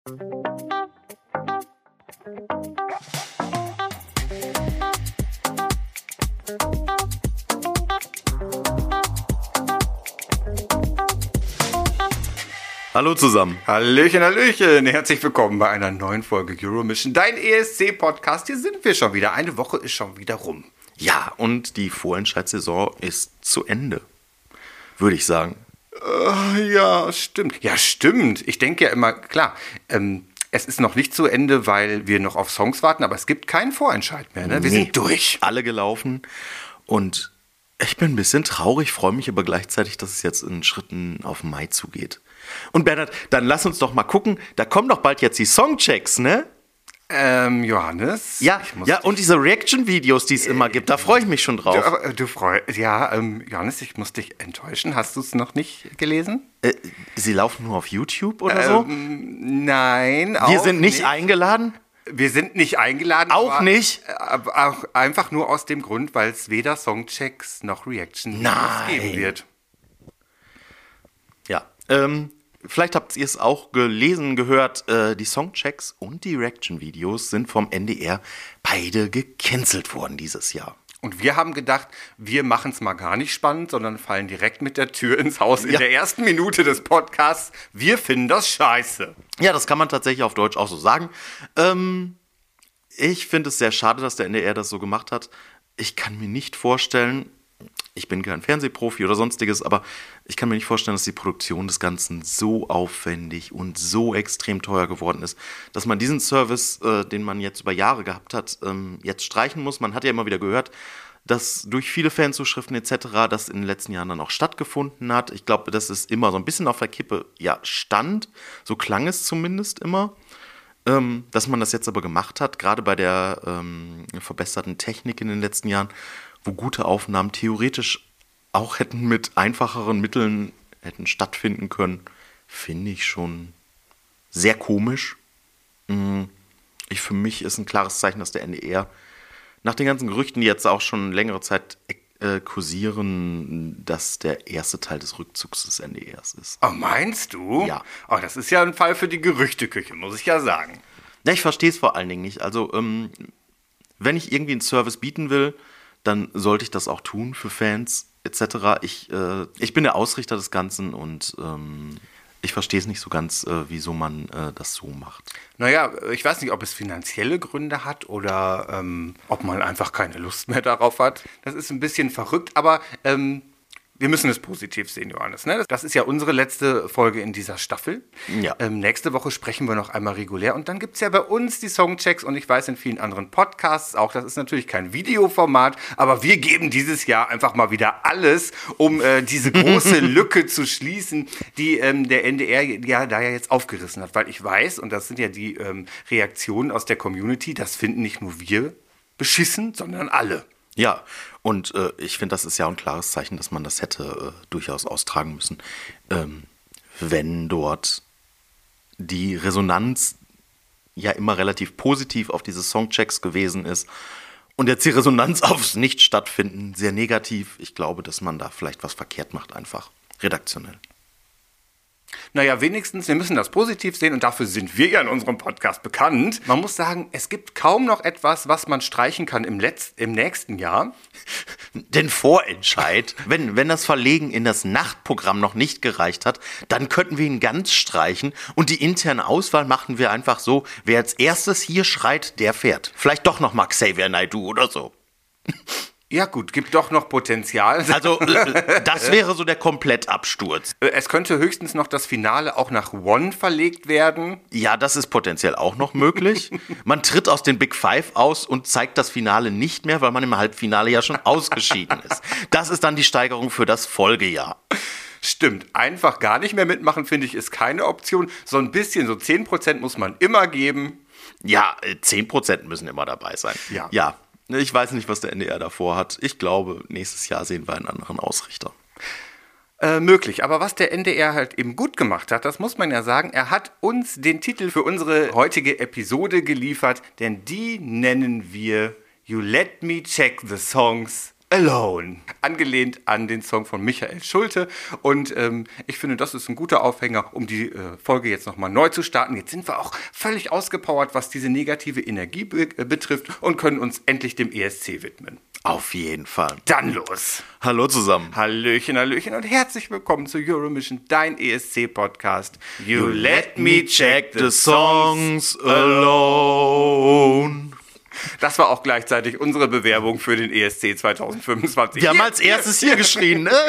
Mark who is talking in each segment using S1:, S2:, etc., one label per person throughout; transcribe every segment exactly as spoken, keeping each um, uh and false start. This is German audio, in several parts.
S1: Hallo zusammen.
S2: Hallöchen, Hallöchen. Herzlich willkommen bei einer neuen Folge Euromission, dein E S C-Podcast. Hier sind wir schon wieder. Eine Woche ist schon wieder rum.
S1: Ja, und die Vorentscheidssaison ist zu Ende, würde ich sagen.
S2: Äh, ja, stimmt. Ja, stimmt. Ich denke ja immer, klar, ähm, es ist noch nicht zu Ende, weil wir noch auf Songs warten, aber es gibt keinen Vorentscheid mehr. Ne? Wir
S1: Nee,
S2: sind durch.
S1: Alle gelaufen und ich bin ein bisschen traurig, freue mich aber gleichzeitig, dass es jetzt in Schritten auf Mai zugeht. Und Bernhard, dann lass uns doch mal gucken, da kommen doch bald jetzt die Songchecks, ne?
S2: Ähm, Johannes?
S1: Ja,
S2: ich muss
S1: ja
S2: dich-
S1: und diese Reaction-Videos, die es immer gibt, da freue ich mich schon drauf.
S2: Du, aber, du freust, ja, ähm, Johannes, ich muss dich enttäuschen. Hast du es noch nicht gelesen?
S1: Äh, sie laufen nur auf YouTube oder so?
S2: Ähm, nein,
S1: Wir
S2: auch
S1: sind nicht, eingeladen?
S2: Wir sind nicht eingeladen.
S1: Auch
S2: aber,
S1: nicht?
S2: Aber auch einfach nur aus dem Grund, weil es weder Songchecks noch Reaction
S1: Nein.
S2: geben wird.
S1: Ja, ähm, vielleicht habt ihr es auch gelesen, gehört, äh, die Songchecks und die Reaction-Videos sind vom N D R beide gecancelt worden dieses Jahr.
S2: Und wir haben gedacht, wir machen es mal gar nicht spannend, sondern fallen direkt mit der Tür ins Haus in
S1: Ja.
S2: der ersten Minute des Podcasts. Wir finden das scheiße.
S1: Ja, das kann man tatsächlich auf Deutsch auch so sagen. Ähm, ich finde es sehr schade, dass der N D R das so gemacht hat. Ich kann mir nicht vorstellen, ich bin kein Fernsehprofi oder sonstiges, aber ich kann mir nicht vorstellen, dass die Produktion des Ganzen so aufwendig und so extrem teuer geworden ist, dass man diesen Service, äh, den man jetzt über Jahre gehabt hat, ähm, jetzt streichen muss. Man hat ja immer wieder gehört, dass durch viele Fanzuschriften et cetera das in den letzten Jahren dann auch stattgefunden hat. Ich glaube, das ist immer so ein bisschen auf der Kippe, ja, stand. So klang es zumindest immer. Ähm, dass man das jetzt aber gemacht hat, gerade bei der ähm, verbesserten Technik in den letzten Jahren, wo gute Aufnahmen theoretisch auch hätten mit einfacheren Mitteln hätten stattfinden können, finde ich schon sehr komisch. Mm, Ich, für mich ist ein klares Zeichen, dass der N D R nach den ganzen Gerüchten, die jetzt auch schon längere Zeit äh, kursieren, dass der erste Teil des Rückzugs des N D Rs ist.
S2: Oh, meinst du?
S1: Ja.
S2: Oh, das ist ja ein Fall für die Gerüchteküche, muss ich ja sagen.
S1: Ja, ich verstehe es vor allen Dingen nicht. Also, ähm, wenn ich irgendwie einen Service bieten will, dann sollte ich das auch tun für Fans et cetera. Ich, äh, ich bin der Ausrichter des Ganzen und ähm, ich verstehe es nicht so ganz, äh, wieso man äh, das so macht.
S2: Naja, ich weiß nicht, ob es finanzielle Gründe hat oder ähm, ob man einfach keine Lust mehr darauf hat. Das ist ein bisschen verrückt, aber ähm, wir müssen es positiv sehen, Johannes. Ne? Das ist ja unsere letzte Folge in dieser Staffel.
S1: Ja.
S2: Ähm, nächste Woche sprechen wir noch einmal regulär und dann gibt es ja bei uns die Songchecks und ich weiß in vielen anderen Podcasts auch, das ist natürlich kein Videoformat, aber wir geben dieses Jahr einfach mal wieder alles, um äh, diese große Lücke zu schließen, die ähm, der N D R ja da ja jetzt aufgerissen hat. Weil ich weiß, und das sind ja die ähm, Reaktionen aus der Community, das finden nicht nur wir beschissen, sondern alle.
S1: Ja, und äh, ich finde, das ist ja ein klares Zeichen, dass man das hätte äh, durchaus austragen müssen. Ähm, wenn dort die Resonanz ja immer relativ positiv auf diese Songchecks gewesen ist und jetzt die Resonanz aufs Nicht-Stattfinden sehr negativ, ich glaube, dass man da vielleicht was verkehrt macht, einfach redaktionell.
S2: Naja, wenigstens, wir müssen das positiv sehen und dafür sind wir ja in unserem Podcast bekannt. Man muss sagen, es gibt kaum noch etwas, was man streichen kann im, Letz-, im nächsten Jahr.
S1: Den Vorentscheid, wenn, wenn das Verlegen in das Nachtprogramm noch nicht gereicht hat, dann könnten wir ihn ganz streichen und die interne Auswahl machen wir einfach so, wer als erstes hier schreit, der fährt. Vielleicht doch noch mal Xavier Naidoo oder so.
S2: Ja gut, gibt doch noch Potenzial.
S1: Also äh, das wäre so der Komplettabsturz.
S2: Es könnte höchstens noch das Finale auch nach One verlegt werden.
S1: Ja, das ist potenziell auch noch möglich. Man tritt aus den Big Five aus und zeigt das Finale nicht mehr, weil man im Halbfinale ja schon ausgeschieden ist. Das ist dann die Steigerung für das Folgejahr.
S2: Stimmt, einfach gar nicht mehr mitmachen, finde ich, ist keine Option. So ein bisschen, so zehn Prozent muss man immer geben.
S1: Ja, zehn Prozent müssen immer dabei sein.
S2: Ja.
S1: Ja. Ich weiß nicht, was der N D R davor hat. Ich glaube, nächstes Jahr sehen wir einen anderen Ausrichter.
S2: Äh, möglich. Aber was der N D R halt eben gut gemacht hat, das muss man ja sagen, er hat uns den Titel für unsere heutige Episode geliefert, denn die nennen wir You Let Me Check the Songs Alone. Angelehnt an den Song von Michael Schulte. Und ähm, ich finde, das ist ein guter Aufhänger, um die äh, Folge jetzt nochmal neu zu starten. Jetzt sind wir auch völlig ausgepowert, was diese negative Energie be- äh, betrifft und können uns endlich dem E S C widmen.
S1: Auf jeden Fall.
S2: Dann los.
S1: Hallo zusammen.
S2: Hallöchen, Hallöchen und herzlich willkommen zu Eurovision, dein E S C-Podcast. You let me check the songs alone. Das war auch gleichzeitig unsere Bewerbung für den E S C zwanzig fünfundzwanzig.
S1: Wir haben als erstes hier geschrien, ne?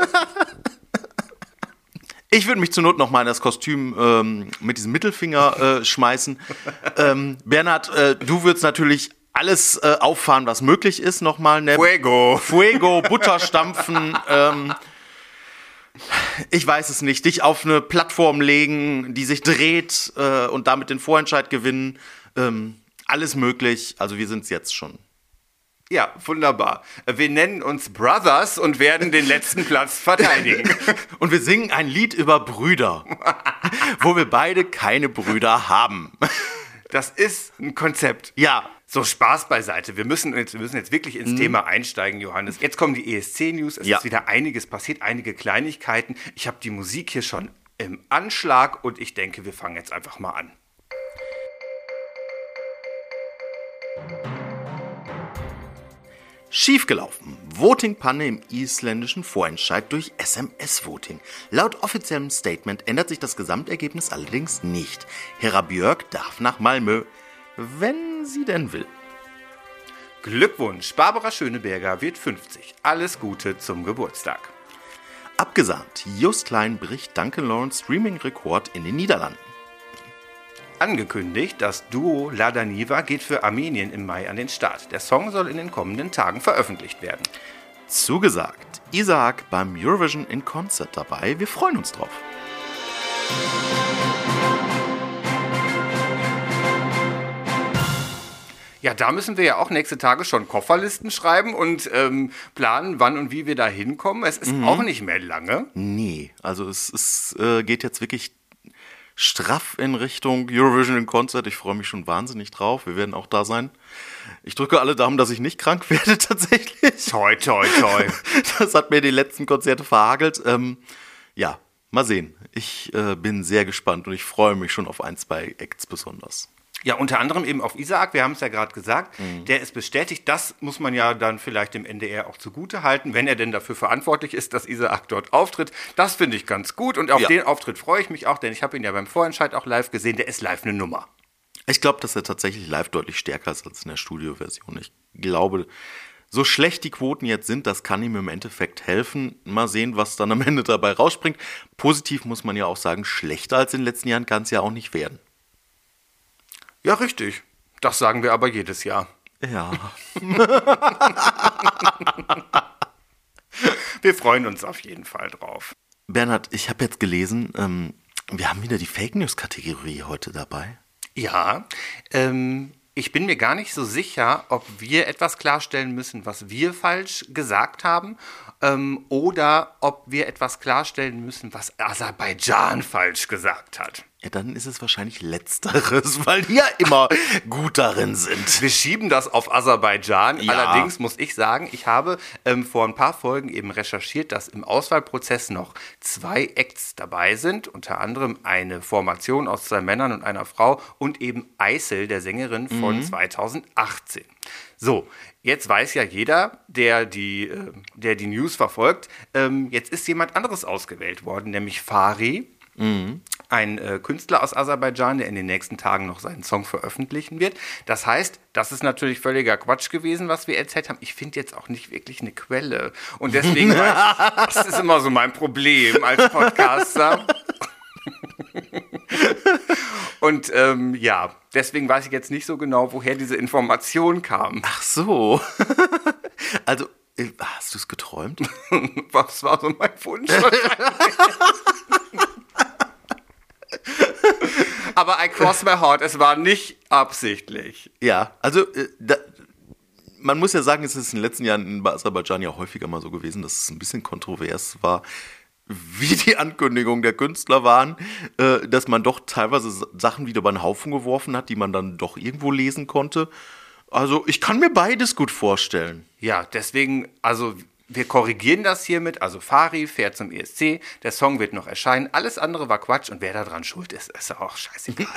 S1: Ich würde mich zur Not noch mal in das Kostüm ähm, mit diesem Mittelfinger äh, schmeißen. Ähm, Bernhard, äh, du würdest natürlich alles äh, auffahren, was möglich ist, nochmal. Ne?
S2: Fuego.
S1: Fuego, Butter stampfen. ähm, ich weiß es nicht. Dich auf eine Plattform legen, die sich dreht äh, und damit den Vorentscheid gewinnen. Ähm, alles möglich. Also wir sind es jetzt schon.
S2: Ja, wunderbar. Wir nennen uns Brothers und werden den letzten Platz verteidigen.
S1: Und wir singen ein Lied über Brüder, wo wir beide keine Brüder haben.
S2: Das ist ein Konzept.
S1: Ja.
S2: So, Spaß beiseite. Wir müssen jetzt, wir müssen jetzt wirklich ins mhm. Thema einsteigen, Johannes. Jetzt kommen die E S C-News. Es
S1: ja.
S2: ist wieder einiges passiert, einige Kleinigkeiten. Ich habe die Musik hier schon im Anschlag und ich denke, wir fangen jetzt einfach mal an.
S1: Schiefgelaufen. Voting-Panne im isländischen Vorentscheid durch S M S-Voting. Laut offiziellem Statement ändert sich das Gesamtergebnis allerdings nicht. Hera Björk darf nach Malmö, wenn sie denn will.
S2: Glückwunsch, Barbara Schöneberger wird fünfzig. Alles Gute zum Geburtstag.
S1: Abgesahnt. Just Klein bricht Duncan Lawrence Streaming-Rekord in den Niederlanden.
S2: Angekündigt, das Duo Lada Niva geht für Armenien im Mai an den Start. Der Song soll in den kommenden Tagen veröffentlicht werden.
S1: Zugesagt. Isaac beim Eurovision in Concert dabei. Wir freuen uns drauf.
S2: Ja, da müssen wir ja auch nächste Tage schon Kofferlisten schreiben und ähm, planen, wann und wie wir da hinkommen. Es ist mhm. auch nicht mehr lange.
S1: Nee, also es, es äh, geht jetzt wirklich straff in Richtung Eurovision in Concert. Ich freue mich schon wahnsinnig drauf. Wir werden auch da sein. Ich drücke alle Daumen, dass ich nicht krank werde tatsächlich.
S2: Toi, toi, toi.
S1: Das hat mir die letzten Konzerte verhagelt. Ähm, ja, mal sehen. Ich äh, bin sehr gespannt und ich freue mich schon auf ein, zwei Acts besonders.
S2: Ja, unter anderem eben auf Isaac, wir haben es ja gerade gesagt, mhm. der ist bestätigt. Das muss man ja dann vielleicht dem N D R auch zugute halten, wenn er denn dafür verantwortlich ist, dass Isaac dort auftritt. Das finde ich ganz gut und auf ja. den Auftritt freue ich mich auch, denn ich habe ihn ja beim Vorentscheid auch live gesehen. Der ist live eine Nummer.
S1: Ich glaube, dass er tatsächlich live deutlich stärker ist als in der Studioversion. Ich glaube, so schlecht die Quoten jetzt sind, das kann ihm im Endeffekt helfen. Mal sehen, was dann am Ende dabei rausspringt. Positiv muss man ja auch sagen, schlechter als in den letzten Jahren kann es ja auch nicht werden.
S2: Ja, richtig. Das sagen wir aber jedes Jahr.
S1: Ja.
S2: Wir freuen uns auf jeden Fall drauf.
S1: Bernhard, ich habe jetzt gelesen, ähm, wir haben wieder die Fake News-Kategorie heute dabei.
S2: Ja, ähm, ich bin mir gar nicht so sicher, ob wir etwas klarstellen müssen, was wir falsch gesagt haben, ähm, oder ob wir etwas klarstellen müssen, was Aserbaidschan falsch gesagt hat.
S1: Ja, dann ist es wahrscheinlich Letzteres, weil die ja immer gut darin sind.
S2: Wir schieben das auf Aserbaidschan.
S1: Ja.
S2: Allerdings muss ich sagen, ich habe ähm, vor ein paar Folgen eben recherchiert, dass im Auswahlprozess noch zwei Acts dabei sind. Unter anderem eine Formation aus zwei Männern und einer Frau und eben Aysel, der Sängerin von mhm. zweitausendachtzehn. So, jetzt weiß ja jeder, der die, äh, der die News verfolgt, ähm, jetzt ist jemand anderes ausgewählt worden, nämlich Fari. Mhm. Ein äh, Künstler aus Aserbaidschan, der in den nächsten Tagen noch seinen Song veröffentlichen wird. Das heißt, das ist natürlich völliger Quatsch gewesen, was wir erzählt haben. Ich finde jetzt auch nicht wirklich eine Quelle. Und deswegen, weiß ich, das ist immer so mein Problem als Podcaster. Und ähm, ja, deswegen weiß ich jetzt nicht so genau, woher diese Information kam.
S1: Ach so. Also, hast du es geträumt?
S2: Was war so mein Wunsch? Aber I cross my heart, es war nicht absichtlich.
S1: Ja, also äh, da, man muss ja sagen, es ist in den letzten Jahren in Aserbaidschan ja häufiger mal so gewesen, dass es ein bisschen kontrovers war, wie die Ankündigungen der Künstler waren, äh, dass man doch teilweise Sachen wieder über den Haufen geworfen hat, die man dann doch irgendwo lesen konnte. Also ich kann mir beides gut vorstellen.
S2: Ja, deswegen, also wir korrigieren das hiermit. Also Fari fährt zum E S C, der Song wird noch erscheinen. Alles andere war Quatsch und wer daran schuld ist, ist auch scheißegal.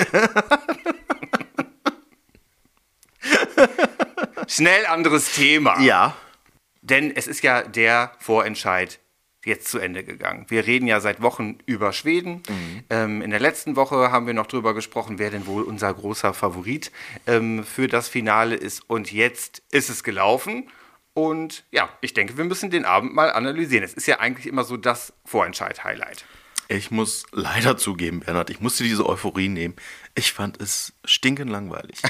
S2: Schnell anderes Thema.
S1: Ja.
S2: Denn es ist ja der Vorentscheid jetzt zu Ende gegangen. Wir reden ja seit Wochen über Schweden. Mhm. Ähm, in der letzten Woche haben wir noch drüber gesprochen, wer denn wohl unser großer Favorit ähm, für das Finale ist. Und jetzt ist es gelaufen. Und ja, ich denke, wir müssen den Abend mal analysieren. Es ist ja eigentlich immer so das Vorentscheid-Highlight.
S1: Ich muss leider zugeben, Bernhard, ich musste diese Euphorie nehmen. Ich fand es stinkend langweilig.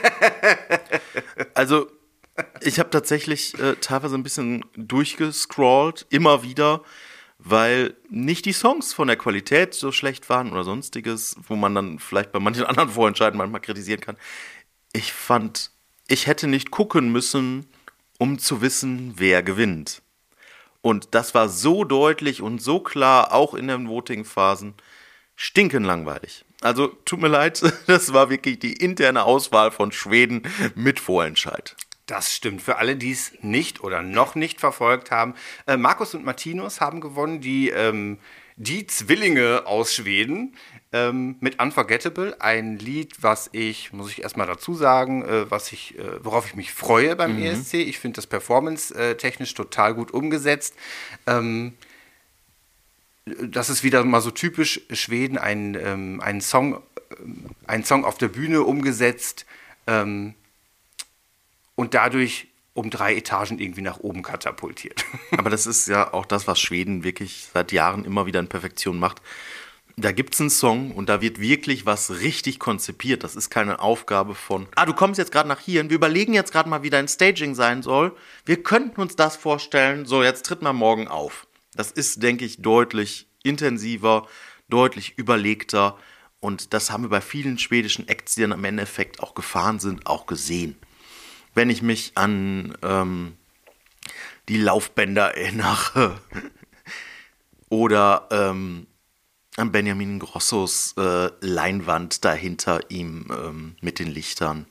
S1: Also, ich habe tatsächlich äh, teilweise ein bisschen durchgescrollt, immer wieder, weil nicht die Songs von der Qualität so schlecht waren oder sonstiges, wo man dann vielleicht bei manchen anderen Vorentscheiden manchmal kritisieren kann. Ich fand, ich hätte nicht gucken müssen, um zu wissen, wer gewinnt. Und das war so deutlich und so klar, auch in den Voting-Phasen, stinkend langweilig. Also, tut mir leid, das war wirklich die interne Auswahl von Schweden mit Vorentscheid.
S2: Das stimmt. Für alle, die es nicht oder noch nicht verfolgt haben. Äh, Markus und Martinus haben gewonnen, die, ähm, die Zwillinge aus Schweden ähm, mit Unforgettable. Ein Lied, was ich, muss ich erstmal dazu sagen, äh, was ich, äh, worauf ich mich freue beim mhm. E S C. Ich finde das performance-technisch total gut umgesetzt. Ähm, das ist wieder mal so typisch Schweden, ein, ähm, ein, Song, äh, ein Song auf der Bühne umgesetzt, ähm, und dadurch um drei Etagen irgendwie nach oben katapultiert.
S1: Aber das ist ja auch das, was Schweden wirklich seit Jahren immer wieder in Perfektion macht. Da gibt es einen Song und da wird wirklich was richtig konzipiert. Das ist keine Aufgabe von, ah, du kommst jetzt gerade nach hier und wir überlegen jetzt gerade mal, wie dein Staging sein soll. Wir könnten uns das vorstellen, so jetzt tritt mal morgen auf. Das ist, denke ich, deutlich intensiver, deutlich überlegter und das haben wir bei vielen schwedischen Acts, die dann am Endeffekt auch gefahren sind, auch gesehen. Wenn ich mich an ähm, die Laufbänder erinnere oder ähm, an Benjamin Grossos äh, Leinwand dahinter ihm ähm, mit den Lichtern.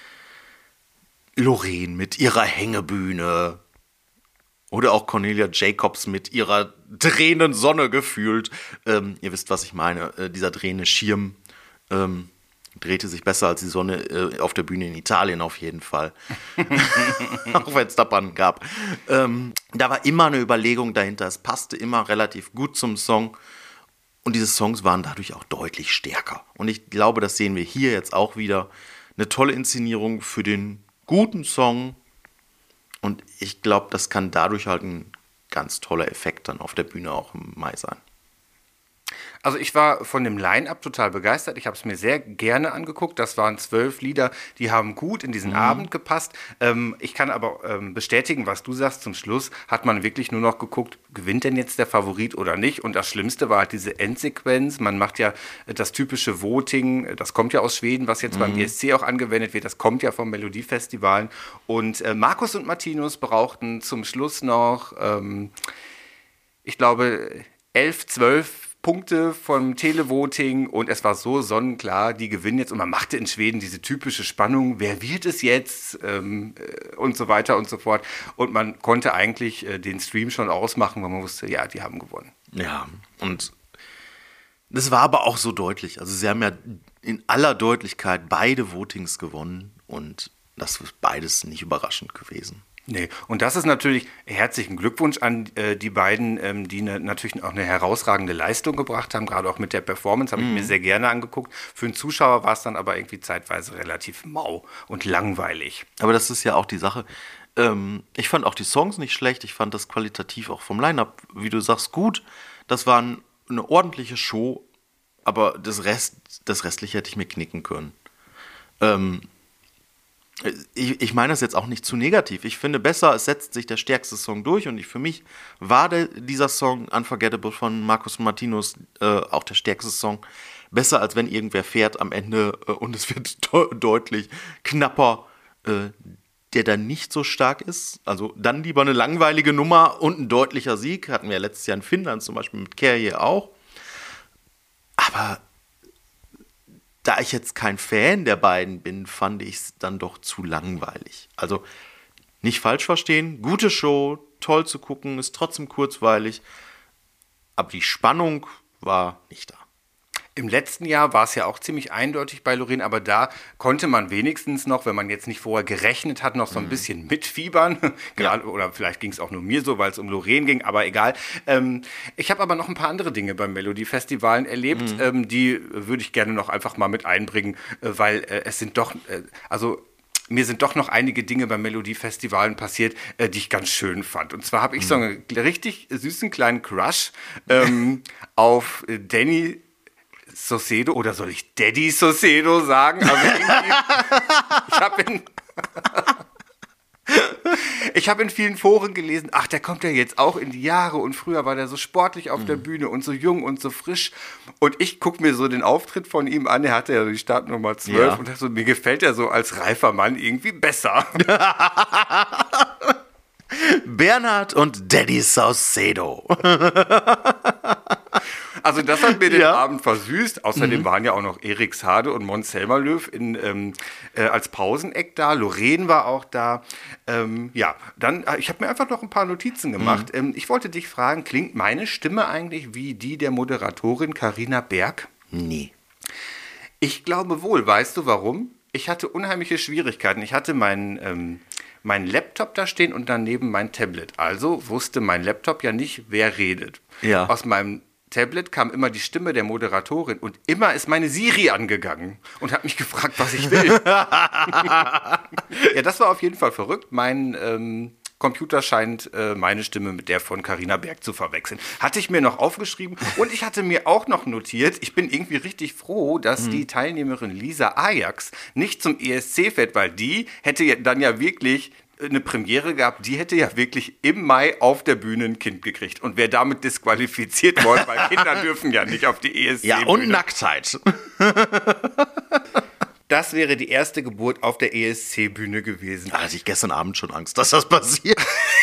S1: Loreen mit ihrer Hängebühne oder auch Cornelia Jacobs mit ihrer drehenden Sonne gefühlt. Ähm, ihr wisst, was ich meine. Äh, dieser drehende Schirm ähm, drehte sich besser als die Sonne äh, auf der Bühne in Italien auf jeden Fall. Auch wenn es da Pannen gab. Ähm, da war immer eine Überlegung dahinter. Es passte immer relativ gut zum Song. Und diese Songs waren dadurch auch deutlich stärker. Und ich glaube, das sehen wir hier jetzt auch wieder. Eine tolle Inszenierung für den guten Song. Und ich glaube, das kann dadurch halt ein ganz toller Effekt dann auf der Bühne auch im Mai sein.
S2: Also ich war von dem Line-Up total begeistert. Ich habe es mir sehr gerne angeguckt. Das waren zwölf Lieder, die haben gut in diesen mhm. Abend gepasst. Ähm, ich kann aber ähm, bestätigen, was du sagst. Zum Schluss hat man wirklich nur noch geguckt, gewinnt denn jetzt der Favorit oder nicht? Und das Schlimmste war halt diese Endsequenz. Man macht ja das typische Voting. Das kommt ja aus Schweden, was jetzt mhm. beim E S C auch angewendet wird. Das kommt ja vom Melodiefestivalen. Und äh, Markus und Martinus brauchten zum Schluss noch, ähm, ich glaube, elf, zwölf Punkte vom Televoting und es war so sonnenklar, die gewinnen jetzt und man machte in Schweden diese typische Spannung, wer wird es jetzt ähm, und so weiter und so fort und man konnte eigentlich äh, den Stream schon ausmachen, weil man wusste, ja, die haben gewonnen.
S1: Ja, und das war aber auch so deutlich, also sie haben ja in aller Deutlichkeit beide Votings gewonnen und das ist beides nicht überraschend gewesen.
S2: Nee, und das ist natürlich herzlichen Glückwunsch an äh, die beiden, ähm, die ne, natürlich auch eine herausragende Leistung gebracht haben, gerade auch mit der Performance, habe ich mm. mir sehr gerne angeguckt. Für einen Zuschauer war es dann aber irgendwie zeitweise relativ mau und langweilig.
S1: Aber das ist ja auch die Sache. Ähm, ich fand auch die Songs nicht schlecht, ich fand das qualitativ auch vom Line-Up, wie du sagst, gut. Das war ein, eine ordentliche Show, aber das, Rest, das Restliche hätte ich mir knicken können. Ähm, Ich, ich meine das jetzt auch nicht zu negativ. Ich finde besser, es setzt sich der stärkste Song durch und ich, für mich war der, dieser Song Unforgettable von Markus und Martinus äh, auch der stärkste Song. Besser, als wenn irgendwer fährt am Ende äh, und es wird de- deutlich knapper, äh, der dann nicht so stark ist. Also dann lieber eine langweilige Nummer und ein deutlicher Sieg. Hatten wir ja letztes Jahr in Finnland zum Beispiel mit Kerje auch. Aber da ich jetzt kein Fan der beiden bin, fand ich es dann doch zu langweilig. Also nicht falsch verstehen, gute Show, toll zu gucken, ist trotzdem kurzweilig, aber die Spannung war nicht da.
S2: Im letzten Jahr war es ja auch ziemlich eindeutig bei Loreen, aber da konnte man wenigstens noch, wenn man jetzt nicht vorher gerechnet hat, noch so ein mhm. bisschen mitfiebern. Gerade, ja. Oder vielleicht ging es auch nur mir so, weil es um Loreen ging, aber egal. Ähm, ich habe aber noch ein paar andere Dinge beim Melodie-Festivalen erlebt, mhm. ähm, die würde ich gerne noch einfach mal mit einbringen, äh, weil äh, es sind doch, äh, also mir sind doch noch einige Dinge beim Melodiefestivalen passiert, äh, die ich ganz schön fand. Und zwar habe ich mhm. so einen richtig süßen kleinen Crush ähm, auf äh, Danny Saucedo, oder soll ich Daddy Saucedo sagen? Also ich habe in, ich hab in vielen Foren gelesen, ach, der kommt ja jetzt auch in die Jahre und früher war der so sportlich auf mhm. der Bühne und so jung und so frisch. Und ich gucke mir so den Auftritt von ihm an, er hatte ja die Startnummer zwölf ja. und so, mir gefällt er so als reifer Mann irgendwie besser.
S1: Bernhard und Daddy Saucedo.
S2: Also das hat mir den ja. Abend versüßt. Außerdem mhm. waren ja auch noch Erik Saade und Måns Zelmerlöw in, ähm, äh, als Pauseneck da. Loreen war auch da. Ähm, ja, dann, ich habe mir einfach noch ein paar Notizen gemacht. Mhm. Ähm, ich wollte dich fragen, klingt meine Stimme eigentlich wie die der Moderatorin Carina Berg?
S1: Nee.
S2: Ich glaube wohl. Weißt du warum? Ich hatte unheimliche Schwierigkeiten. Ich hatte meinen... Ähm, meinen Laptop da stehen und daneben mein Tablet. Also wusste mein Laptop ja nicht, wer redet.
S1: Ja.
S2: Aus meinem Tablet kam immer die Stimme der Moderatorin und immer ist meine Siri angegangen und hat mich gefragt, was ich will. Ja, das war auf jeden Fall verrückt. Mein ähm, Computer scheint äh, meine Stimme mit der von Carina Berg zu verwechseln. Hatte ich mir noch aufgeschrieben und ich hatte mir auch noch notiert, ich bin irgendwie richtig froh, dass mhm. die Teilnehmerin Lisa Ajax nicht zum E S C fährt, weil die hätte ja dann ja wirklich eine Premiere gehabt, die hätte ja wirklich im Mai auf der Bühne ein Kind gekriegt und wäre damit disqualifiziert worden, weil Kinder dürfen ja nicht auf die E S C-Bühne.
S1: Ja, und Nacktheit.
S2: Das wäre die erste Geburt auf der E S C-Bühne gewesen.
S1: Da hatte ich gestern Abend schon Angst, dass das passiert.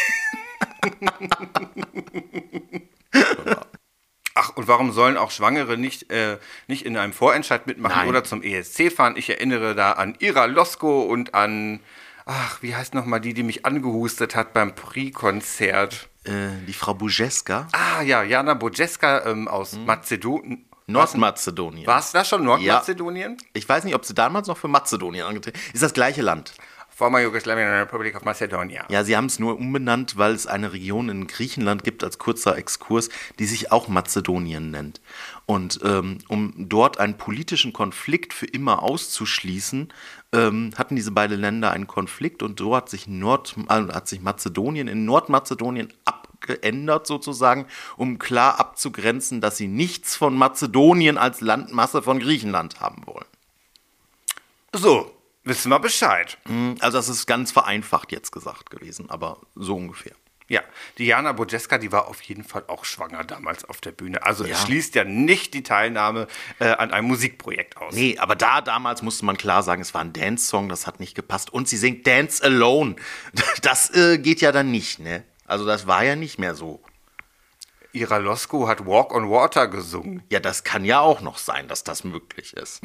S2: Ach, und warum sollen auch Schwangere nicht, äh, nicht in einem Vorentscheid mitmachen Nein. oder zum E S C fahren? Ich erinnere da an Ira Losko und an, ach, wie heißt nochmal die, die mich angehustet hat beim Prix-Konzert?
S1: Äh, die Frau Bujeska.
S2: Ah ja, Jana Bujeska ähm, aus hm. Mazedonien.
S1: Nordmazedonien.
S2: War es da schon Nordmazedonien?
S1: Ja. Ich weiß nicht, ob sie damals noch für Mazedonien angetreten ist. Ist das gleiche Land.
S2: Former Jugoslawien Republic of Macedonia.
S1: Ja, sie haben es nur umbenannt, weil es eine Region in Griechenland gibt, als kurzer Exkurs, die sich auch Mazedonien nennt. Und ähm, um dort einen politischen Konflikt für immer auszuschließen, ähm, hatten diese beiden Länder einen Konflikt und so hat sich, Nord, äh, hat sich Mazedonien in Nordmazedonien abgeändert sozusagen, um klar abzugrenzen, dass sie nichts von Mazedonien als Landmasse von Griechenland haben wollen.
S2: So. Wissen wir Bescheid.
S1: Also das ist ganz vereinfacht jetzt gesagt gewesen, aber so ungefähr.
S2: Ja, Diana Bujeska, die war auf jeden Fall auch schwanger damals auf der Bühne. Also
S1: ja.
S2: es schließt ja nicht die Teilnahme äh, an einem Musikprojekt aus.
S1: Nee, aber da damals musste man klar sagen, es war ein Dance-Song, das hat nicht gepasst. Und sie singt Dance Alone. Das äh, geht ja dann nicht, ne? Also das war ja nicht mehr so.
S2: Ira Losko hat Walk on Water gesungen.
S1: Ja, das kann ja auch noch sein, dass das möglich ist.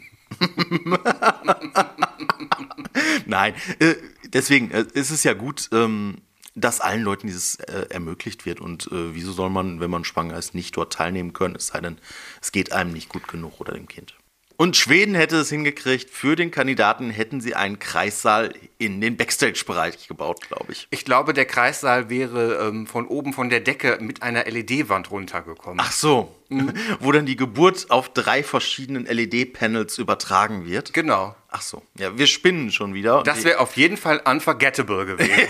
S1: Nein, äh, deswegen äh, ist es ja gut, ähm, dass allen Leuten dieses äh, ermöglicht wird. Und äh, wieso soll man, wenn man schwanger ist, nicht dort teilnehmen können, es sei denn, es geht einem nicht gut genug oder dem Kind. Und Schweden hätte es hingekriegt, für den Kandidaten hätten sie einen Kreissaal in den Backstage-Bereich gebaut, glaube ich.
S2: Ich glaube, der Kreissaal wäre ähm, von oben von der Decke mit einer L E D-Wand runtergekommen.
S1: Ach so, mhm. Wo dann die Geburt auf drei verschiedenen L E D-Panels übertragen wird.
S2: Genau.
S1: Ach so, ja, wir spinnen schon wieder.
S2: Das wäre auf jeden Fall unforgettable gewesen.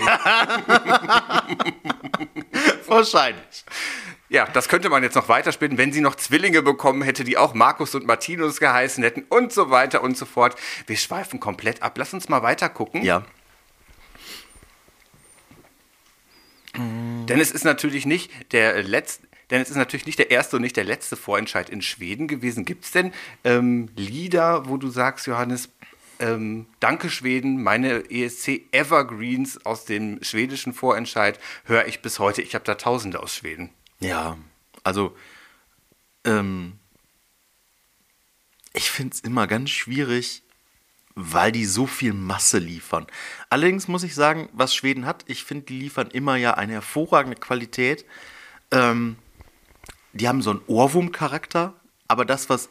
S1: Wahrscheinlich.
S2: Ja, das könnte man jetzt noch weiterspinnen, wenn sie noch Zwillinge bekommen hätte, die auch Markus und Martinus geheißen hätten und so weiter und so fort. Wir schweifen komplett ab. Lass uns mal weiter gucken.
S1: Ja.
S2: Denn es ist natürlich nicht der letzte, denn es ist natürlich nicht der erste und nicht der letzte Vorentscheid in Schweden gewesen. Gibt es denn ähm, Lieder, wo du sagst, Johannes, ähm, danke Schweden, meine E S C Evergreens aus dem schwedischen Vorentscheid höre ich bis heute. Ich habe da Tausende aus Schweden.
S1: Ja, also ähm, ich finde es immer ganz schwierig, weil die so viel Masse liefern. Allerdings muss ich sagen, was Schweden hat, ich finde, die liefern immer ja eine hervorragende Qualität. Ähm, die haben so einen Ohrwurm-Charakter, aber das, was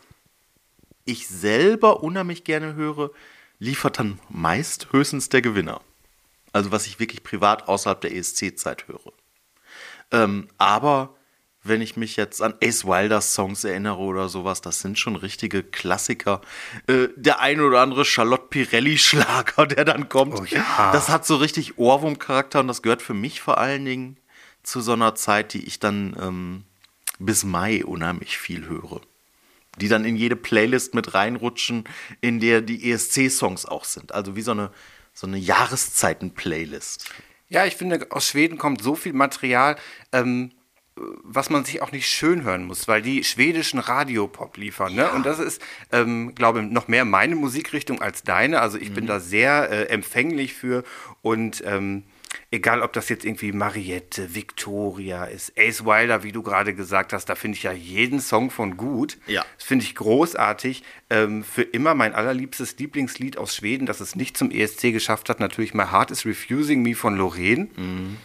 S1: ich selber unheimlich gerne höre, liefert dann meist höchstens der Gewinner. Also was ich wirklich privat außerhalb der E S C-Zeit höre. Ähm, aber wenn ich mich jetzt an Ace Wilder Songs erinnere oder sowas, das sind schon richtige Klassiker. Äh, der ein oder andere Charlotte Pirelli-Schlager, der dann kommt,
S2: Oh ja.
S1: das hat so richtig Ohrwurm-Charakter und das gehört für mich vor allen Dingen zu so einer Zeit, die ich dann ähm, bis Mai unheimlich viel höre. Die dann in jede Playlist mit reinrutschen, in der die E S C-Songs auch sind. Also wie so eine, so eine Jahreszeiten-Playlist.
S2: Ja, ich finde, aus Schweden kommt so viel Material, ähm, was man sich auch nicht schön hören muss, weil die schwedischen Radiopop liefern. Ne?
S1: Ja.
S2: Und das ist, ähm, glaube ich, noch mehr meine Musikrichtung als deine. Also ich mhm. bin da sehr äh, empfänglich für. Und ähm, egal, ob das jetzt irgendwie Mariette, Victoria ist, Ace Wilder, wie du gerade gesagt hast, da finde ich ja jeden Song von gut.
S1: Ja.
S2: Das finde ich großartig. Ähm, für immer mein allerliebstes Lieblingslied aus Schweden, das es nicht zum E S C geschafft hat, natürlich My Heart is Refusing Me von Loreen. Mhm.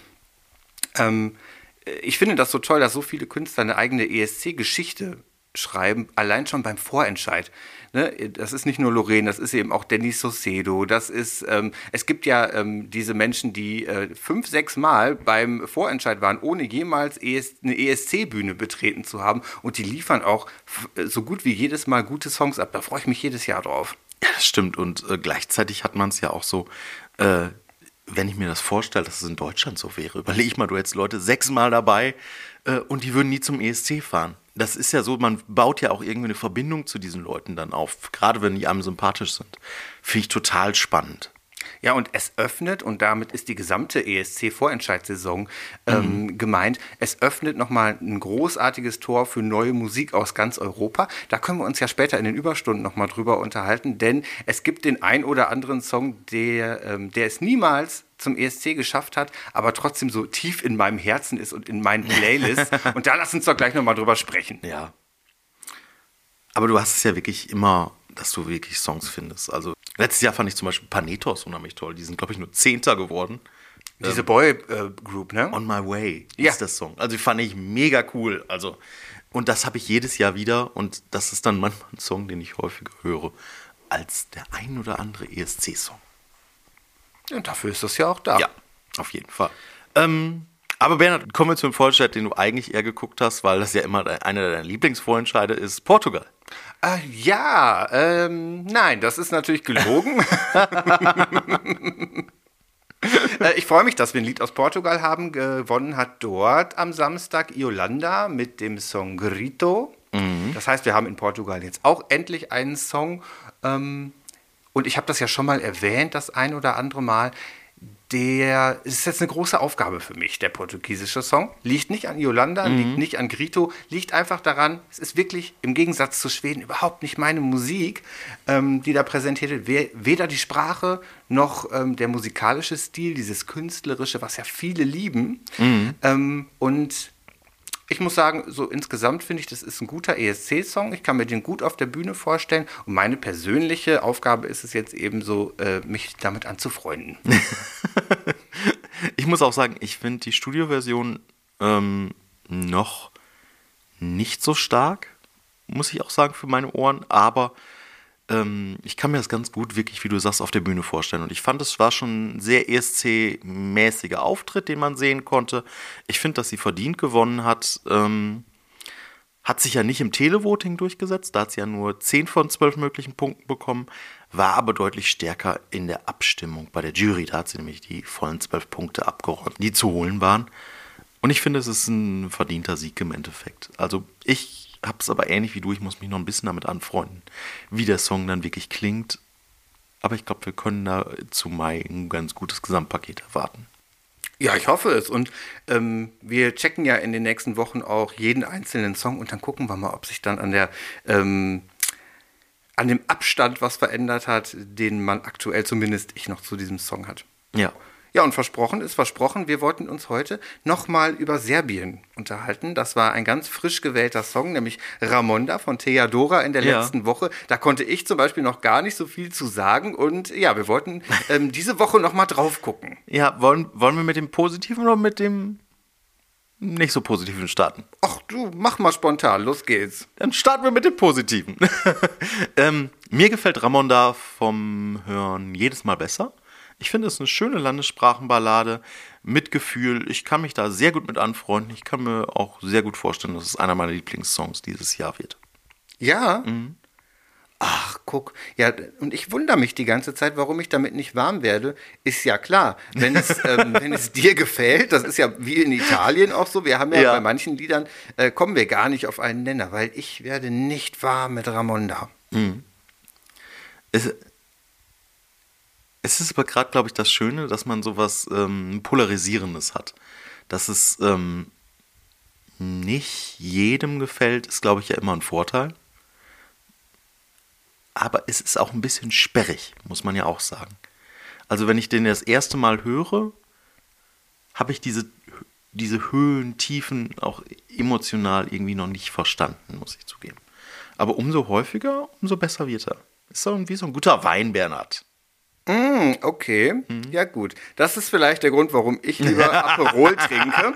S2: Ähm, Ich finde das so toll, dass so viele Künstler eine eigene E S C-Geschichte schreiben, allein schon beim Vorentscheid. Ne? Das ist nicht nur Loreen, das ist eben auch Denis Saucedo. Das ist, ähm, es gibt ja ähm, diese Menschen, die äh, fünf, sechs Mal beim Vorentscheid waren, ohne jemals E S, eine E S C-Bühne betreten zu haben. Und die liefern auch f- so gut wie jedes Mal gute Songs ab. Da freue ich mich jedes Jahr drauf.
S1: Ja, das stimmt. Und äh, gleichzeitig hat man es ja auch so, äh, wenn ich mir das vorstelle, dass es in Deutschland so wäre, überlege ich mal, du hättest Leute sechsmal dabei äh, und die würden nie zum E S C fahren. Das ist ja so, man baut ja auch irgendwie eine Verbindung zu diesen Leuten dann auf, gerade wenn die einem sympathisch sind. Finde ich total spannend.
S2: Ja, und es öffnet, und damit ist die gesamte E S C-Vorentscheidssaison ähm, mhm. gemeint, es öffnet nochmal ein großartiges Tor für neue Musik aus ganz Europa. Da können wir uns ja später in den Überstunden nochmal drüber unterhalten, denn es gibt den ein oder anderen Song, der, ähm, der es niemals zum E S C geschafft hat, aber trotzdem so tief in meinem Herzen ist und in meinen Playlists. Und da lass uns doch gleich nochmal drüber sprechen.
S1: Ja. Aber du hast es ja wirklich immer, dass du wirklich Songs findest. Also letztes Jahr fand ich zum Beispiel Panetos unheimlich toll. Die sind, glaube ich, nur Zehnter geworden.
S2: Diese ähm, Boy-Group, ne?
S1: On My Way
S2: ja.
S1: ist der Song. Also die fand ich mega cool. Also, und das habe ich jedes Jahr wieder. Und das ist dann manchmal ein Song, den ich häufiger höre, als der ein oder andere E S C-Song.
S2: Und dafür ist das ja auch da.
S1: Ja, auf jeden Fall. Ähm, aber Bernhard, kommen wir zu dem Vorentscheid, den du eigentlich eher geguckt hast, weil das ja immer einer deiner Lieblingsvorentscheide ist, Portugal.
S2: Äh, ja, ähm, nein, das ist natürlich gelogen. äh, ich freue mich, dass wir ein Lied aus Portugal haben. Gewonnen hat dort am Samstag Yolanda mit dem Song Grito. Mhm. Das heißt, wir haben in Portugal jetzt auch endlich einen Song. Ähm, und ich habe das ja schon mal erwähnt, das ein oder andere Mal. Der ist jetzt eine große Aufgabe für mich, der portugiesische Song. Liegt nicht an Yolanda, mhm. liegt nicht an Grito, liegt einfach daran, es ist wirklich im Gegensatz zu Schweden überhaupt nicht meine Musik, ähm, die da präsentiert wird. Weder die Sprache noch ähm, der musikalische Stil, dieses Künstlerische, was ja viele lieben. Mhm. Ähm, und ich muss sagen, so insgesamt finde ich, das ist ein guter E S C-Song. Ich kann mir den gut auf der Bühne vorstellen. Und meine persönliche Aufgabe ist es jetzt eben so, äh, mich damit anzufreunden.
S1: Ich muss auch sagen, ich finde die Studioversion ähm, noch nicht so stark, muss ich auch sagen, für meine Ohren. Aber ähm, ich kann mir das ganz gut, wirklich, wie du sagst, auf der Bühne vorstellen. Und ich fand, es war schon ein sehr E S C-mäßiger Auftritt, den man sehen konnte. Ich finde, dass sie verdient gewonnen hat. Ähm, hat sich ja nicht im Televoting durchgesetzt. Da hat sie ja nur zehn von zwölf möglichen Punkten bekommen. War aber deutlich stärker in der Abstimmung bei der Jury. Da hat sie nämlich die vollen zwölf Punkte abgeräumt, die zu holen waren. Und ich finde, es ist ein verdienter Sieg im Endeffekt. Also ich habe es aber ähnlich wie du. Ich muss mich noch ein bisschen damit anfreunden, wie der Song dann wirklich klingt. Aber ich glaube, wir können da zu Mai ein ganz gutes Gesamtpaket erwarten.
S2: Ja, ich hoffe es. Und ähm, wir checken ja in den nächsten Wochen auch jeden einzelnen Song und dann gucken wir mal, ob sich dann an der ähm, an dem Abstand was verändert hat, den man aktuell zumindest ich noch zu diesem Song hat.
S1: Ja.
S2: Ja, und versprochen ist versprochen, wir wollten uns heute nochmal über Serbien unterhalten. Das war ein ganz frisch gewählter Song, nämlich Ramonda von Theodora in der
S1: Ja.
S2: letzten Woche. Da konnte ich zum Beispiel noch gar nicht so viel zu sagen. Und ja, wir wollten ähm, diese Woche nochmal drauf gucken.
S1: Ja, wollen, wollen wir mit dem Positiven oder mit dem nicht so Positiven starten?
S2: Ach du, mach mal spontan, los geht's.
S1: Dann starten wir mit dem Positiven. ähm, mir gefällt Ramonda vom Hören jedes Mal besser. Ich finde, es ist eine schöne Landessprachenballade mit Gefühl. Ich kann mich da sehr gut mit anfreunden. Ich kann mir auch sehr gut vorstellen, dass es einer meiner Lieblingssongs dieses Jahr wird.
S2: Ja? Ach, guck. Ja, und ich wundere mich die ganze Zeit, warum ich damit nicht warm werde. Ist ja klar, wenn es, ähm, wenn es dir gefällt, das ist ja wie in Italien auch so, wir haben ja,
S1: Ja.
S2: bei manchen Liedern, äh, kommen wir gar nicht auf einen Nenner, weil ich werde nicht warm mit Ramonda.
S1: Es, es ist aber gerade, glaube ich, das Schöne, dass man sowas ähm, Polarisierendes hat. Dass es ähm, nicht jedem gefällt, ist, glaube ich, ja immer ein Vorteil. Aber es ist auch ein bisschen sperrig, muss man ja auch sagen. Also wenn ich den das erste Mal höre, habe ich diese, diese Höhen, Tiefen auch emotional irgendwie noch nicht verstanden, muss ich zugeben. Aber umso häufiger, umso besser wird er. Ist so wie so ein guter Wein, Bernhard.
S2: Mm, okay, ja gut. Das ist vielleicht der Grund, warum ich lieber Aperol trinke.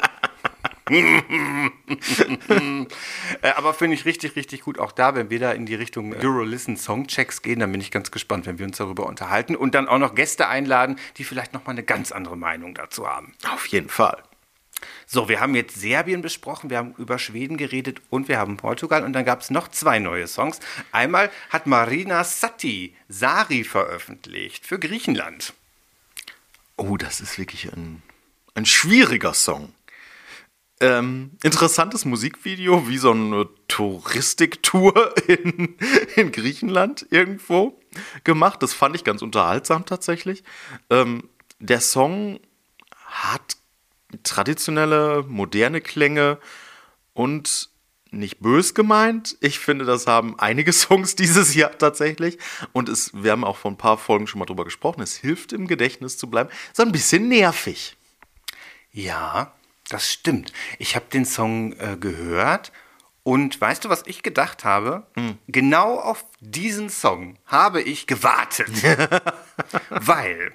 S2: Äh, aber finde ich richtig, richtig gut. Auch da, wenn wir da in die Richtung Eurolisten Songchecks gehen, dann bin ich ganz gespannt, wenn wir uns darüber unterhalten und dann auch noch Gäste einladen, die vielleicht nochmal eine ganz andere Meinung dazu haben.
S1: Auf jeden Fall.
S2: So, wir haben jetzt Serbien besprochen, wir haben über Schweden geredet und wir haben Portugal und dann gab es noch zwei neue Songs. Einmal hat Marina Satti Sari veröffentlicht für Griechenland.
S1: Oh, das ist wirklich ein, ein schwieriger Song. Ähm, interessantes Musikvideo, wie so eine Touristiktour in, in Griechenland irgendwo gemacht. Das fand ich ganz unterhaltsam tatsächlich. Ähm, der Song hat traditionelle, moderne Klänge und nicht bös gemeint. Ich finde, das haben einige Songs dieses Jahr tatsächlich. Und es, wir haben auch vor ein paar Folgen schon mal drüber gesprochen. Es hilft, im Gedächtnis zu bleiben. Ist ein bisschen nervig.
S2: Ja, das stimmt. Ich habe den Song äh, gehört und weißt du, was ich gedacht habe? Genau auf diesen Song habe ich gewartet. Weil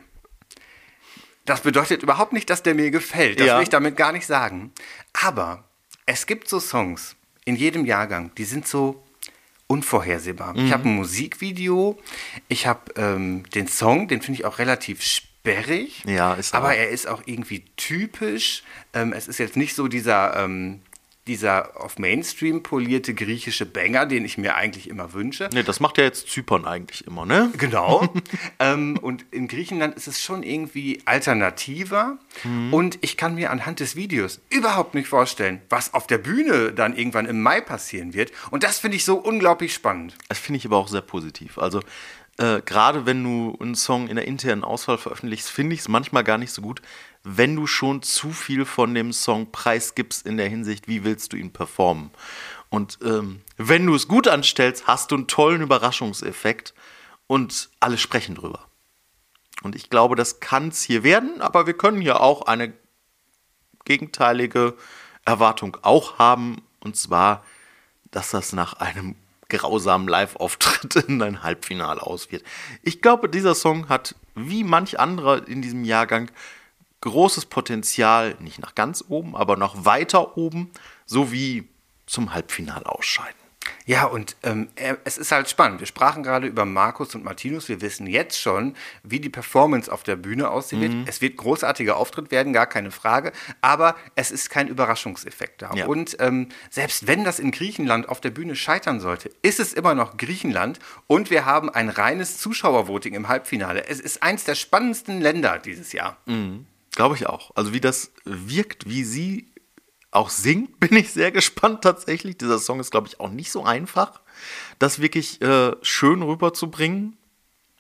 S2: das bedeutet überhaupt nicht, dass der mir gefällt. Das
S1: Ja.
S2: will ich damit gar nicht sagen. Aber es gibt so Songs in jedem Jahrgang, die sind so unvorhersehbar. Ich habe ein Musikvideo, ich habe ähm, den Song, den finde ich auch relativ sperrig.
S1: Ja, ist
S2: aber
S1: auch.
S2: er ist auch irgendwie typisch. Ähm, es ist jetzt nicht so dieser, ähm, dieser auf Mainstream polierte griechische Banger, den ich mir eigentlich immer wünsche.
S1: Ne, das macht ja jetzt Zypern eigentlich immer, ne?
S2: Genau. ähm, und in Griechenland ist es schon irgendwie alternativer. Und ich kann mir anhand des Videos überhaupt nicht vorstellen, was auf der Bühne dann irgendwann im Mai passieren wird. Und das finde ich so unglaublich spannend.
S1: Das finde ich aber auch sehr positiv. Also äh, gerade wenn du einen Song in der internen Auswahl veröffentlichst, finde ich es manchmal gar nicht so gut, wenn du schon zu viel von dem Song preisgibst in der Hinsicht, wie willst du ihn performen. Und ähm, wenn du es gut anstellst, hast du einen tollen Überraschungseffekt und alle sprechen drüber. Und ich glaube, das kann es hier werden, aber wir können hier auch eine gegenteilige Erwartung auch haben, und zwar, dass das nach einem grausamen Live-Auftritt in ein Halbfinale ausgeht. Ich glaube, dieser Song hat, wie manch anderer in diesem Jahrgang, großes Potenzial, nicht nach ganz oben, aber noch weiter oben, sowie zum Halbfinale ausscheiden.
S2: Ja, und ähm, er- es ist halt spannend. Wir sprachen gerade über Markus und Martinus. Wir wissen jetzt schon, wie die Performance auf der Bühne aussehen wird. Es wird großartiger Auftritt werden, gar keine Frage. Aber es ist kein Überraschungseffekt da.
S1: Ja.
S2: Und ähm, selbst wenn das in Griechenland auf der Bühne scheitern sollte, ist es immer noch Griechenland. Und wir haben ein reines Zuschauervoting im Halbfinale. Es ist eins der spannendsten Länder dieses Jahr.
S1: Glaube ich auch. Also wie das wirkt, wie sie auch singt, bin ich sehr gespannt tatsächlich. Dieser Song ist, glaube ich, auch nicht so einfach, das wirklich äh, schön rüberzubringen.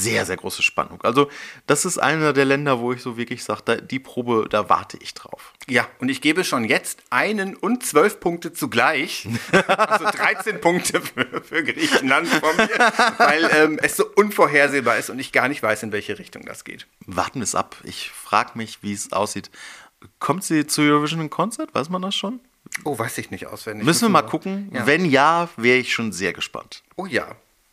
S1: sehr, sehr große Spannung. Also das ist einer der Länder, wo ich so wirklich sage, die Probe, da warte ich drauf.
S2: Ja, und ich gebe schon jetzt einen und zwölf Punkte zugleich. Also dreizehn Punkte für, für Griechenland von mir, weil ähm, es so unvorhersehbar ist und ich gar nicht weiß, in welche Richtung das geht.
S1: Warten wir es ab. Ich frage mich, wie es aussieht. Kommt sie zu Eurovision in Concert? Weiß man das schon?
S2: Oh, weiß ich nicht auswendig.
S1: Müssen wir mal gucken.
S2: Ja.
S1: Wenn ja, wäre ich schon sehr gespannt.
S2: Oh ja.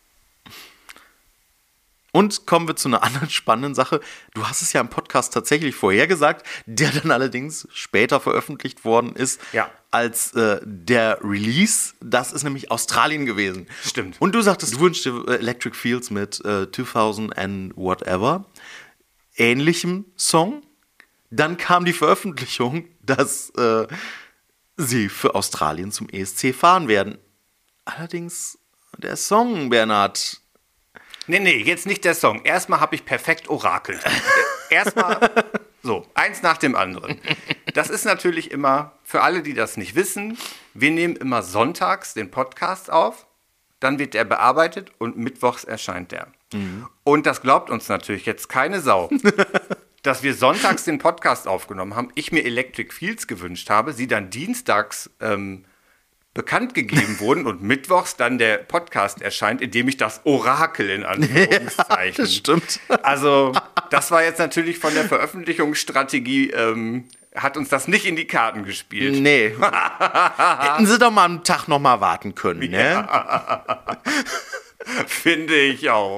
S1: Und kommen wir zu einer anderen spannenden Sache. Du hast es ja im Podcast tatsächlich vorhergesagt, der dann allerdings später veröffentlicht worden ist
S2: Ja.
S1: als äh, der Release. Das ist nämlich Australien gewesen.
S2: Stimmt.
S1: Und du sagtest, du wünschst dir äh, Electric Fields mit äh, zweitausend and whatever. Ähnlichem Song. Dann kam die Veröffentlichung, dass äh, sie für Australien zum E S C fahren werden. Allerdings der Song, Bernhard.
S2: Nee, nee, jetzt nicht der Song. Erstmal habe ich perfekt orakelt. Erstmal so, eins nach dem anderen. Das ist natürlich immer, für alle, die das nicht wissen, wir nehmen immer sonntags den Podcast auf, dann wird der bearbeitet und mittwochs erscheint der. Mhm. Und das glaubt uns natürlich jetzt keine Sau. Dass wir sonntags den Podcast aufgenommen haben, ich mir Electric Fields gewünscht habe, sie dann dienstags ähm, bekannt gegeben wurden und mittwochs dann der Podcast erscheint, in dem ich das Orakel in Anführungszeichen.
S1: Ja, das stimmt.
S2: Also das war jetzt natürlich von der Veröffentlichungsstrategie, ähm, hat uns das nicht in die Karten gespielt.
S1: Nee. Hätten sie doch mal einen Tag noch mal warten können, ne?
S2: Ja. Finde ich auch.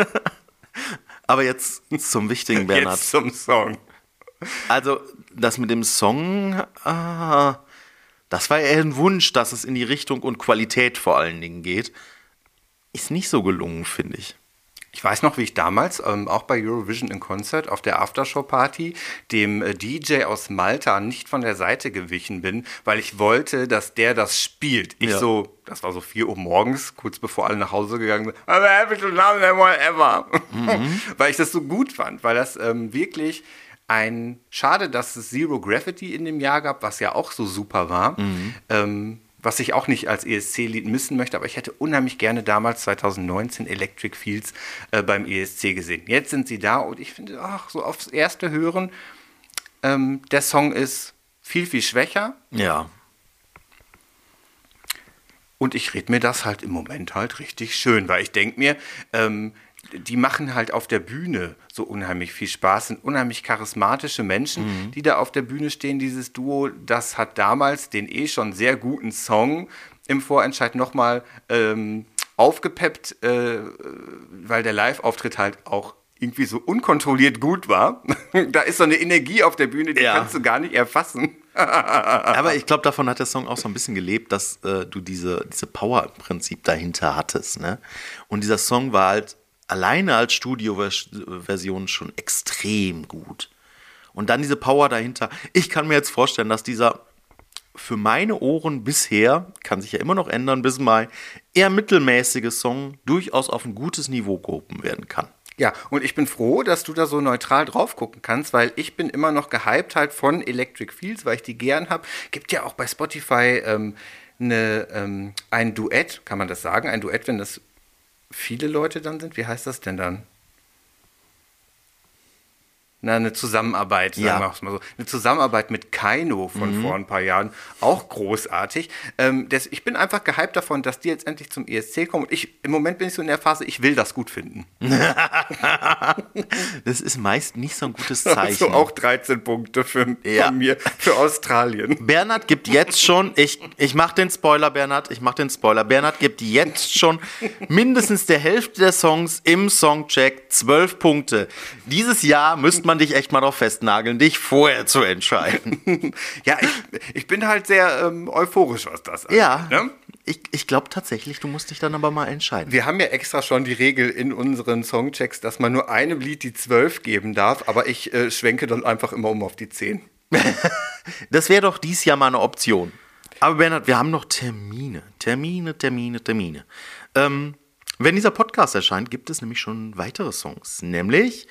S1: Aber jetzt zum wichtigen, Bernhard.
S2: Jetzt zum Song.
S1: Also, das mit dem Song, ah, das war eher ein Wunsch, dass es in die Richtung und Qualität vor allen Dingen geht. Ist nicht so gelungen, finde ich.
S2: Ich weiß noch, wie ich damals, ähm, auch bei Eurovision in Concert auf der Aftershow-Party, dem äh, D J aus Malta nicht von der Seite gewichen bin, weil ich wollte, dass der das spielt. Ich
S1: Ja.
S2: so, das war so vier Uhr morgens, kurz bevor alle nach Hause gegangen sind, I'm happy to love them whatever. Mhm. Weil ich das so gut fand, weil das ähm, wirklich ein, schade, dass es Zero Gravity in dem Jahr gab, was ja auch so super war. Mhm. Ähm, was ich auch nicht als E S C-Lied missen möchte, aber ich hätte unheimlich gerne damals zwanzig neunzehn Electric Fields äh, beim E S C gesehen. Jetzt sind sie da und ich finde, ach, so aufs erste Hören, ähm, der Song ist viel, viel schwächer.
S1: Ja.
S2: Und ich rede mir das halt im Moment halt richtig schön, weil ich denke mir, ähm, die machen halt auf der Bühne so unheimlich viel Spaß, sind unheimlich charismatische Menschen, mhm. die da auf der Bühne stehen. Dieses Duo, das hat damals den eh schon sehr guten Song im Vorentscheid nochmal ähm, aufgepeppt, äh, weil der Live-Auftritt halt auch irgendwie so unkontrolliert gut war. Da ist so eine Energie auf der Bühne, die ja. kannst du gar nicht erfassen.
S1: Aber ich glaube, davon hat der Song auch so ein bisschen gelebt, dass äh, du diese, diese Power im Prinzip dahinter hattest. Ne? Und dieser Song war halt alleine als Studioversion schon extrem gut. Und dann diese Power dahinter. Ich kann mir jetzt vorstellen, dass dieser für meine Ohren bisher, kann sich ja immer noch ändern bis Mai, eher mittelmäßige Song durchaus auf ein gutes Niveau gehoben werden kann.
S2: Ja, und ich bin froh, dass du da so neutral drauf gucken kannst, weil ich bin immer noch gehypt halt von Electric Fields, weil ich die gern habe. Gibt ja auch bei Spotify ähm, eine, ähm, ein Duett, kann man das sagen? Ein Duett, wenn das viele Leute dann sind? Wie heißt das denn dann? Na, eine Zusammenarbeit, sagen
S1: ja.
S2: wir es mal so. Eine Zusammenarbeit mit Kaino von
S1: mhm.
S2: vor ein paar Jahren, auch großartig. Ähm, das, ich bin einfach gehypt davon, dass die jetzt endlich zum E S C kommen. Und ich, im Moment bin ich so in der Phase, ich will das gut finden.
S1: Das ist meist nicht so ein gutes Zeichen.
S2: Also auch dreizehn Punkte für,
S1: ja.
S2: von mir für Australien.
S1: Bernhard gibt jetzt schon, ich, ich mach den Spoiler, Bernhard, ich mach den Spoiler. Bernhard gibt jetzt schon mindestens der Hälfte der Songs im Songcheck zwölf Punkte. Dieses Jahr müsste man dich echt mal drauf festnageln, dich vorher zu entscheiden.
S2: Ja, ich, ich bin halt sehr ähm, euphorisch, was das angeht.
S1: Ja,
S2: ne?
S1: ich, ich glaube tatsächlich, du musst dich dann aber mal entscheiden.
S2: Wir haben ja extra schon die Regel in unseren Songchecks, dass man nur einem Lied die zwölf geben darf, aber ich äh, schwenke dann einfach immer um auf die zehn.
S1: Das wäre doch dies Jahr mal eine Option. Aber Bernhard, wir haben noch Termine. Termine, Termine, Termine. Ähm, wenn dieser Podcast erscheint, gibt es nämlich schon weitere Songs. Nämlich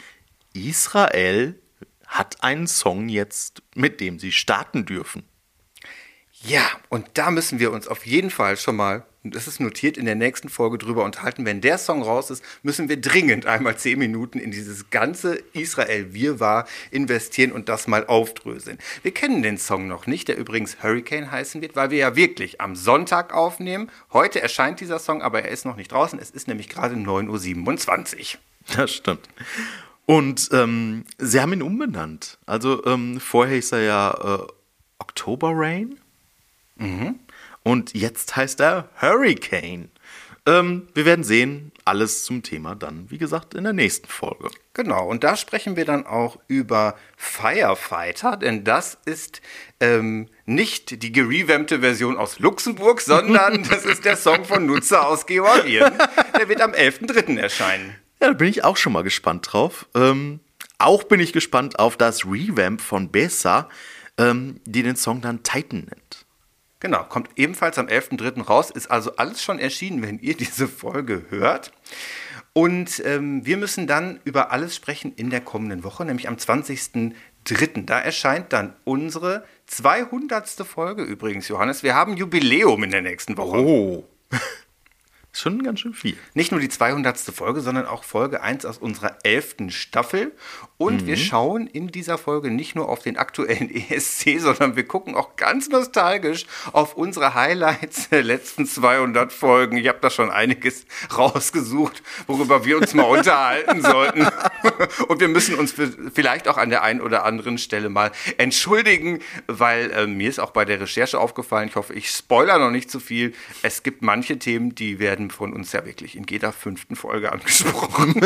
S1: Israel hat einen Song jetzt, mit dem sie starten dürfen.
S2: Ja, und da müssen wir uns auf jeden Fall schon mal, das ist notiert, in der nächsten Folge drüber unterhalten. Wenn der Song raus ist, müssen wir dringend einmal zehn Minuten in dieses ganze Israel-Wirrwarr investieren und das mal aufdröseln. Wir kennen den Song noch nicht, der übrigens Hurricane heißen wird, weil wir ja wirklich am Sonntag aufnehmen. Heute erscheint dieser Song, aber er ist noch nicht draußen. Es ist nämlich gerade neun Uhr siebenundzwanzig.
S1: Das stimmt. Und ähm, sie haben ihn umbenannt. Also ähm, vorher hieß er ja äh, October Rain. Mhm. Und jetzt heißt er Hurricane. Ähm, wir werden sehen, alles zum Thema dann, wie gesagt, in der nächsten Folge.
S2: Genau, und da sprechen wir dann auch über Firefighter, denn das ist ähm, nicht die gerevampte Version aus Luxemburg, sondern das ist der Song von Nutzer aus Georgien. Der wird am elften dritten erscheinen.
S1: Ja, da bin ich auch schon mal gespannt drauf. Ähm, auch bin ich gespannt auf das Revamp von Besa, ähm, die den Song dann Titan nennt.
S2: Genau, kommt ebenfalls am elften dritten raus, ist also alles schon erschienen, wenn ihr diese Folge hört. Und ähm, wir müssen dann über alles sprechen in der kommenden Woche, nämlich am zwanzigsten dritten Da erscheint dann unsere zweihundertste Folge übrigens, Johannes. Wir haben Jubiläum in der nächsten Woche.
S1: Oh, schon ganz schön viel.
S2: Nicht nur die zweihundertste Folge, sondern auch Folge eins aus unserer elften Staffel. Und mhm. wir schauen in dieser Folge nicht nur auf den aktuellen E S C, sondern wir gucken auch ganz nostalgisch auf unsere Highlights der letzten zweihundert Folgen. Ich habe da schon einiges rausgesucht, worüber wir uns mal unterhalten sollten. Und wir müssen uns vielleicht auch an der einen oder anderen Stelle mal entschuldigen, weil äh, mir ist auch bei der Recherche aufgefallen, ich hoffe, ich spoilere noch nicht zu viel, es gibt manche Themen, die werden von uns ja wirklich in jeder fünften Folge angesprochen.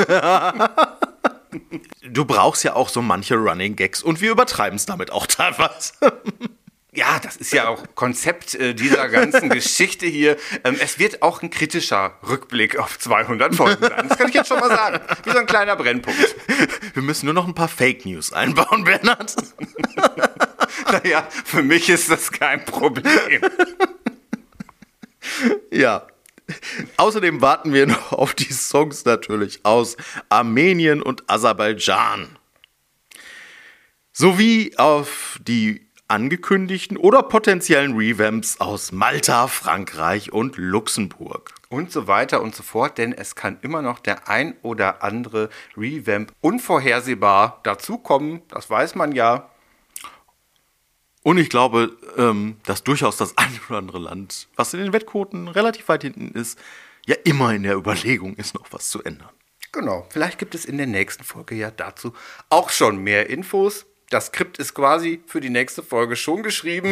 S1: Du brauchst ja auch so manche Running Gags und wir übertreiben es damit auch teilweise.
S2: Ja, das ist ja auch Konzept äh, dieser ganzen Geschichte hier. Ähm, es wird auch ein kritischer Rückblick auf zweihundert Folgen sein. Das kann ich jetzt schon mal sagen. Wie so ein kleiner Brennpunkt.
S1: Wir müssen nur noch ein paar Fake News einbauen, Bernhard.
S2: Naja, für mich ist das kein Problem.
S1: Ja. Außerdem warten wir noch auf die Songs natürlich aus Armenien und Aserbaidschan. Sowie auf die angekündigten oder potenziellen Revamps aus Malta, Frankreich und Luxemburg.
S2: Und so weiter und so fort, denn es kann immer noch der ein oder andere Revamp unvorhersehbar dazukommen, das weiß man ja.
S1: Und ich glaube, ähm, dass durchaus das ein oder andere Land, was in den Wettquoten relativ weit hinten ist, ja immer in der Überlegung ist, noch was zu ändern.
S2: Genau, vielleicht gibt es in der nächsten Folge ja dazu auch schon mehr Infos. Das Skript ist quasi für die nächste Folge schon geschrieben.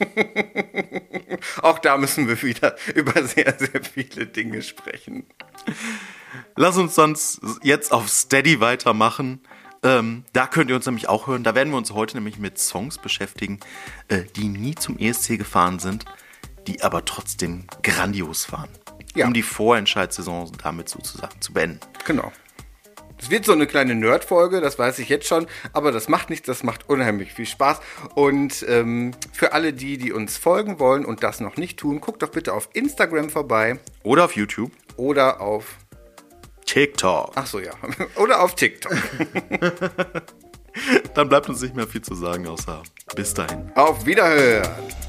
S2: Auch da müssen wir wieder über sehr, sehr viele Dinge sprechen.
S1: Lass uns sonst jetzt auf Steady weitermachen. Ähm, da könnt ihr uns nämlich auch hören. Da werden wir uns heute nämlich mit Songs beschäftigen, äh, die nie zum E S C gefahren sind, die aber trotzdem grandios waren. Ja. Um die Vorentscheidssaison damit sozusagen zu beenden.
S2: Genau. Es wird so eine kleine Nerd-Folge, das weiß ich jetzt schon, aber das macht nichts, das macht unheimlich viel Spaß. Und ähm, für alle die, die uns folgen wollen und das noch nicht tun, guckt doch bitte auf Instagram vorbei.
S1: Oder auf YouTube.
S2: Oder auf
S1: TikTok.
S2: Ach so, ja. Oder auf TikTok.
S1: Dann bleibt uns nicht mehr viel zu sagen, außer bis dahin.
S2: Auf Wiederhören.